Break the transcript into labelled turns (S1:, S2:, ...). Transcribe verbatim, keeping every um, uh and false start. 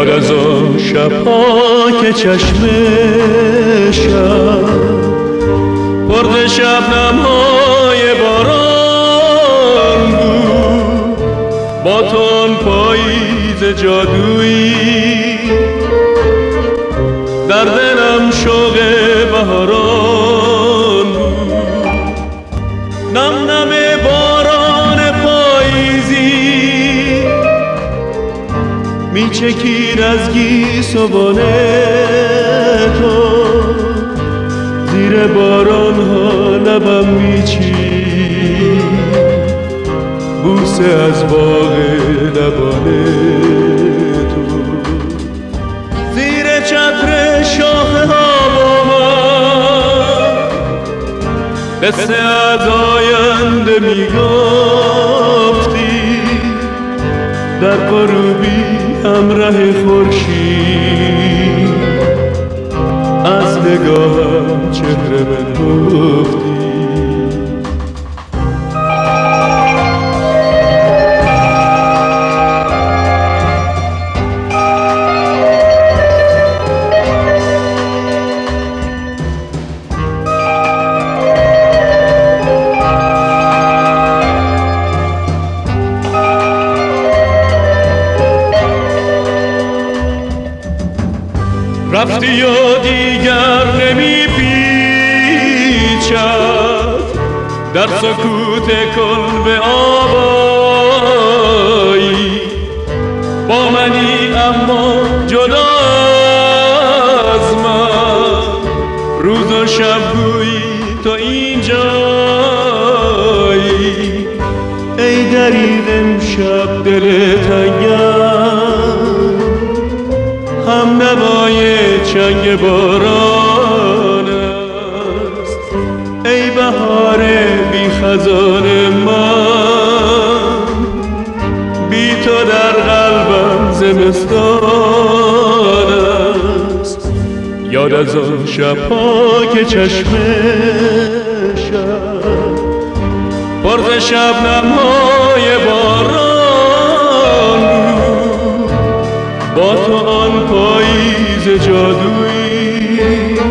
S1: یاد از آن شب‌ها که چشم شب پرده شبنم‌های باران بود، با تو آن پاییز جادویی در دلم شوق بهاران بود. نم نم باران پاییزی میچکید از گیسوان تو، زیر باران ها لبم میچید بوسه از باغ لبان تو. زیر چتر شاخه ها با من قصه از آینده میگفتی، در غروبی همراه خورشید از نگاهم چهره بنهفتی. رفتی و دیگر نمی پیچد در سکوت کلبه آوایی، با منی اما جدا از من، روز و شب گویی تو اینجایی. ای درید امشب دل تنگم، هم نوای چنگ باران است. ای بهار بی خزان من، بی تو در قلبم زمستان است. یاد از آن شب‌ها که چشم شب پر ز شبنم‌های باران بود، با تو آن پاییز جادویی